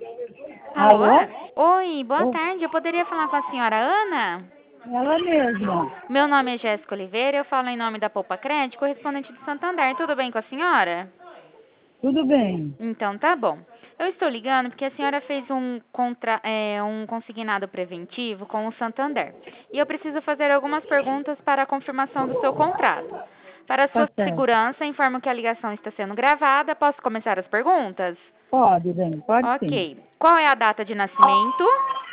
Alô? Alô? Oi, boa Oh, tarde. Eu poderia falar com a senhora Ana? ela mesma. Meu nome é Jéssica Oliveira, eu falo em nome da Poupa Crédito, correspondente do Santander. Tudo bem com a senhora? Tudo bem. Então tá bom. Eu estou ligando porque a senhora fez um consignado preventivo com o Santander. E eu preciso fazer algumas perguntas para a confirmação do seu contrato. Para a Tá sua certo. segurança, informo que a ligação está sendo gravada. Posso começar as perguntas? Pode, bem, pode sim. Ok. Qual é a data de nascimento?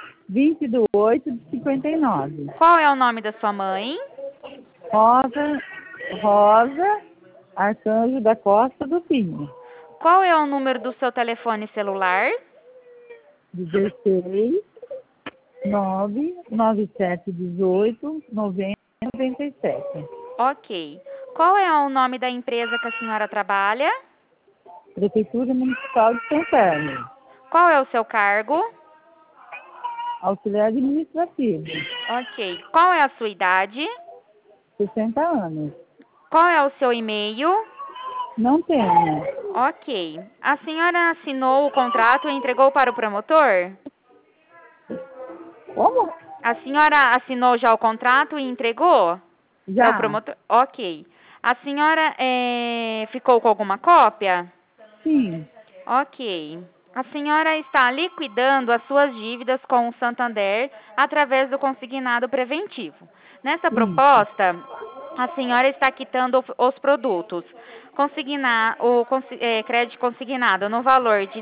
20/8/59. Qual é o nome da sua mãe? Rosa Arcanjo da Costa do Pinho. Qual é o número do seu telefone celular? 16 997 18 90 97. Ok. Qual é o nome da empresa que a senhora trabalha? Prefeitura Municipal de São Carlos. Qual é o seu cargo? Auxiliar administrativo. Ok. Qual é a sua idade? 60 anos. Qual é o seu e-mail? Não tenho. Ok. A senhora assinou o contrato e entregou para o promotor? Como? A senhora assinou já o contrato e entregou para o Já. promotor? Ok. A senhora ficou com alguma cópia? Sim. Ok. A senhora está liquidando as suas dívidas com o Santander através do consignado preventivo. Nessa Isso. proposta, a senhora está quitando os produtos. Crédito consignado no valor de R$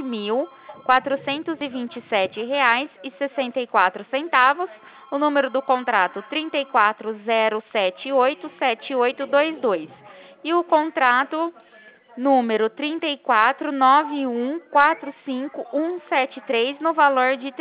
7.427,64. O número do contrato 34.0787822. E o contrato número 34.9145173 no valor de R$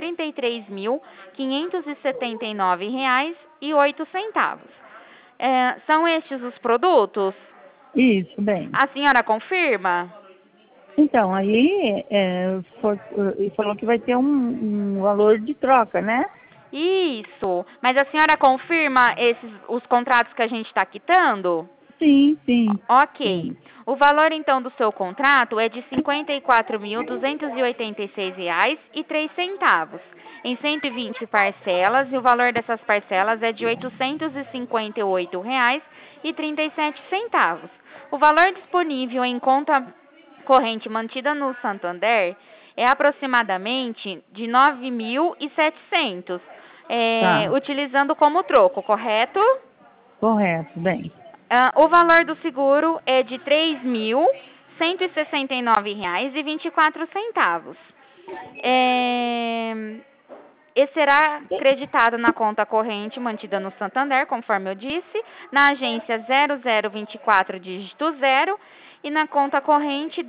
33.579,08. São estes os produtos? Isso, bem. A senhora confirma? Então, aí ele falou que vai ter um valor de troca, né? Isso. Mas a senhora confirma os contratos que a gente está quitando? Sim, sim, Ok. sim. O valor, então, do seu contrato é de R$ 54.286,03, em 120 parcelas, e o valor dessas parcelas é de R$ 858,37. O valor disponível em conta corrente mantida no Santander é aproximadamente de 9.700, Tá, utilizando como troco, correto? correto, bem. O valor do seguro é de R$ 3.169,24. E será creditado na conta corrente mantida no Santander, conforme eu disse, na agência 0024 dígito 0 e na conta corrente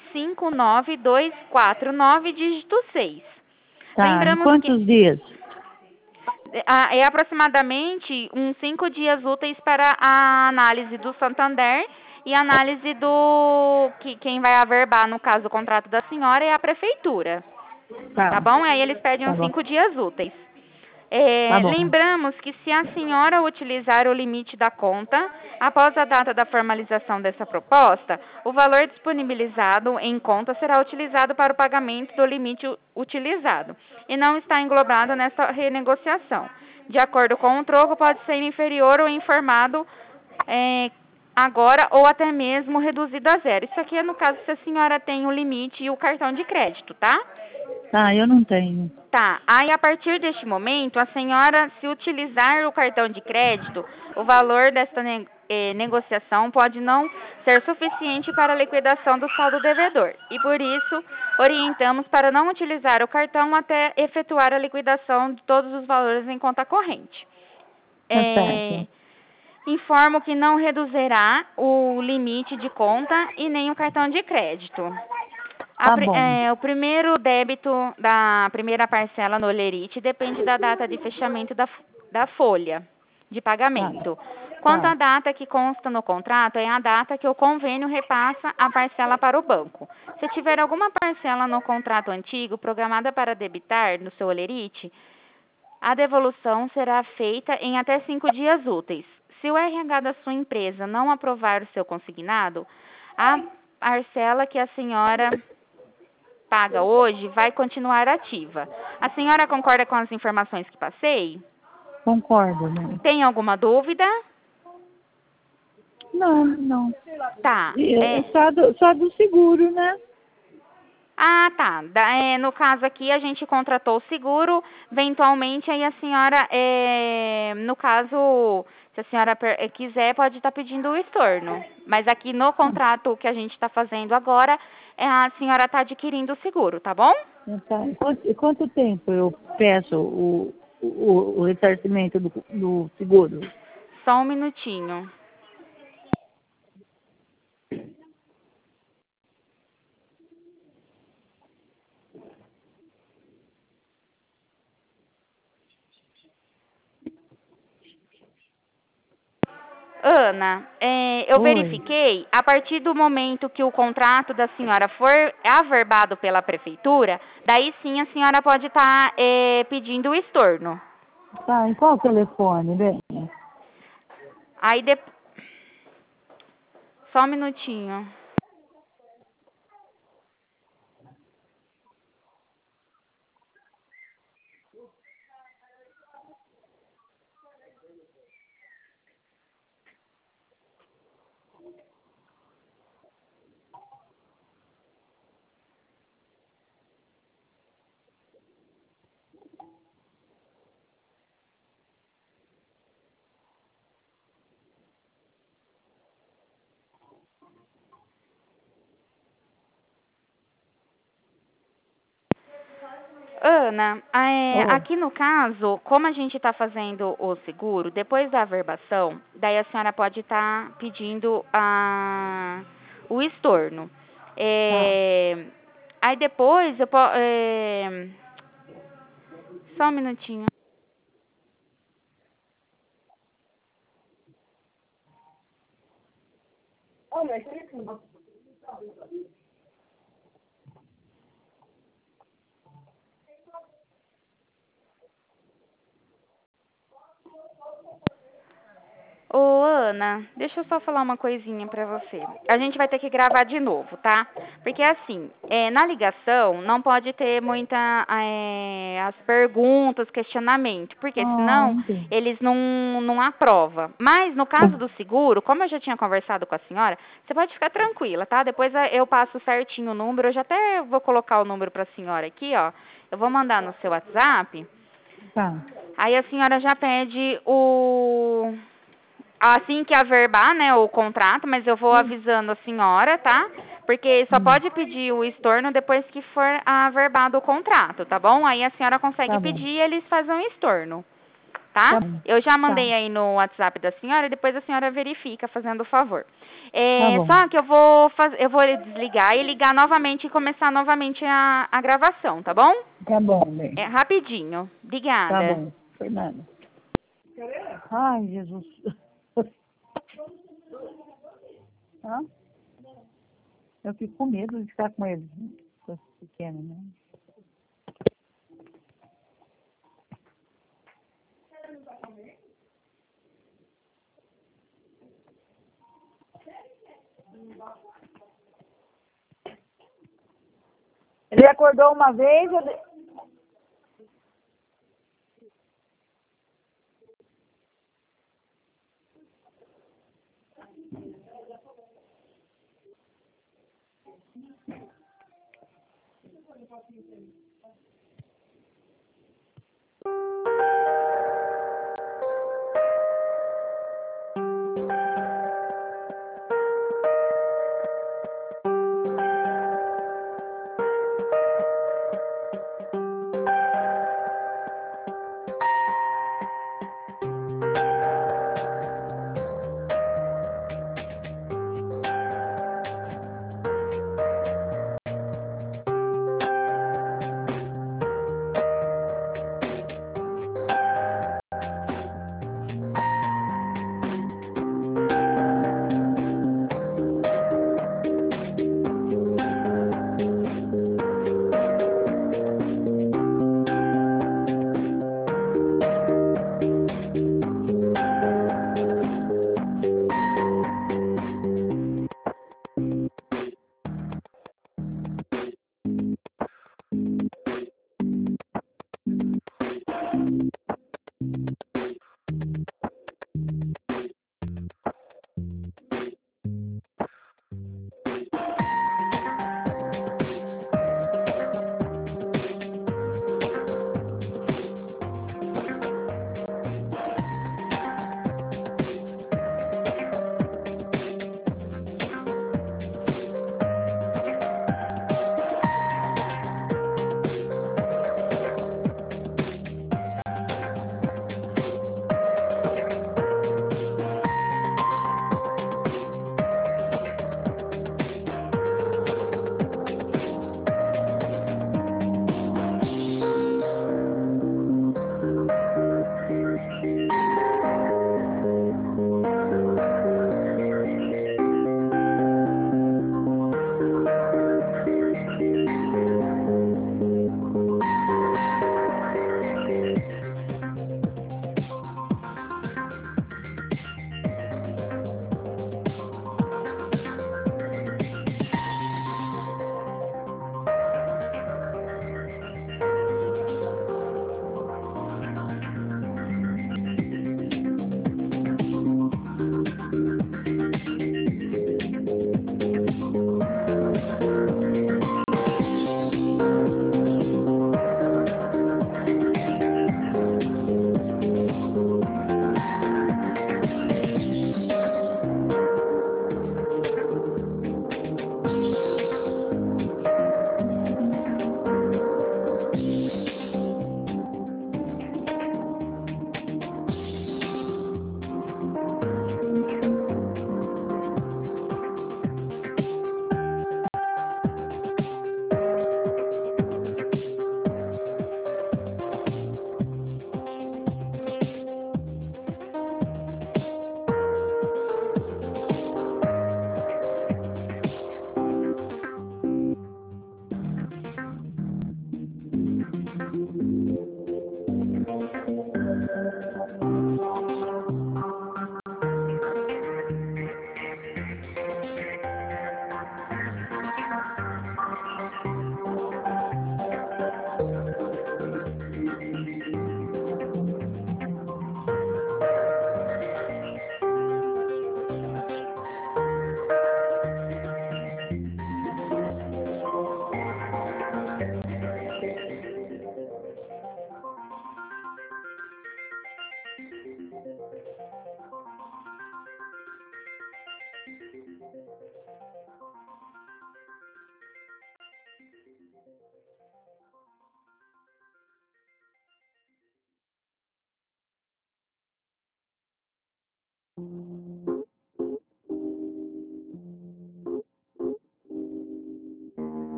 1059249 dígito 6. Tá, em Lembramos que quantos dias? é aproximadamente uns 5 dias úteis para a análise do Santander e a análise do que quem vai averbar, no caso, o contrato da senhora é a prefeitura. Tá Tá, bom? Aí eles pedem tá uns bom, 5 dias úteis. tá bom. Lembramos que se a senhora utilizar o limite da conta, após a data da formalização dessa proposta, o valor disponibilizado em conta será utilizado para o pagamento do limite utilizado e não está englobado nessa renegociação. De acordo com o troco, pode ser inferior ou informado agora ou até mesmo reduzido a zero. Isso aqui é no caso se a senhora tem o limite e o cartão de crédito, tá? Tá, eu não tenho. Tá, aí a partir deste momento, a senhora, se utilizar o cartão de crédito, o valor desta negociação pode não ser suficiente para a liquidação do saldo devedor. E por isso, orientamos para não utilizar o cartão até efetuar a liquidação de todos os valores em conta corrente. Tá certo. Informo que não reduzirá o limite de conta e nem o cartão de crédito. Tá bom. O primeiro débito da primeira parcela no Olerite depende da data de fechamento da folha de Tá, pagamento. Quanto à tá. data que consta no contrato, é a data que o convênio repassa a parcela para o banco. Se tiver alguma parcela no contrato antigo programada para debitar no seu Olerite, a devolução será feita em até 5 dias úteis. Se o RH da sua empresa não aprovar o seu consignado, a parcela que a senhora paga hoje vai continuar ativa. A senhora concorda com as informações que passei? Concordo, né? Tem alguma dúvida? Não, não. Tá. É só do seguro, né? Ah, tá. No caso aqui, a gente contratou o seguro, eventualmente aí a senhora, no caso, se a senhora quiser, pode estar pedindo o estorno. Mas aqui no contrato que a gente está fazendo agora, a senhora está adquirindo o seguro, tá bom? Tá. Quanto tempo eu peço o ressarcimento do seguro? Só um minutinho. Ana, eu Oi. verifiquei, a partir do momento que o contrato da senhora for averbado pela prefeitura, daí sim a senhora pode estar pedindo o estorno. Tá, em qual telefone, bem? Aí só um minutinho. Ana, Oi. aqui no caso, como a gente está fazendo o seguro, depois da averbação, daí a senhora pode estar pedindo o estorno. Aí depois, só um minutinho. Ô, Ana, deixa eu só falar uma coisinha pra você. A gente vai ter que gravar de novo, tá? Porque assim, na ligação não pode ter muita as perguntas, questionamento, porque senão Entendi. eles não aprovam. Mas no caso do seguro, como eu já tinha conversado com a senhora, você pode ficar tranquila, tá? Depois eu passo certinho o número, eu já até vou colocar o número pra senhora aqui, ó. Eu vou mandar no seu WhatsApp. Tá. Aí a senhora já pede assim que averbar, né, o contrato, mas eu vou avisando a senhora, tá? Porque só pode pedir o estorno depois que for averbado o contrato, tá bom? Aí a senhora consegue Tá bom. pedir e eles fazem o estorno, tá? Tá bom. Eu já mandei Tá. aí no WhatsApp da senhora e depois a senhora verifica, fazendo o favor. Tá bom. Só que eu vou desligar e ligar novamente e começar novamente a gravação, tá bom? Tá bom, bem. Rapidinho. Tá Obrigada. bom. Fernanda. Ai, Jesus. Hã? Eu fico com medo de ficar com eles pequenos, né? Ele acordou uma vez,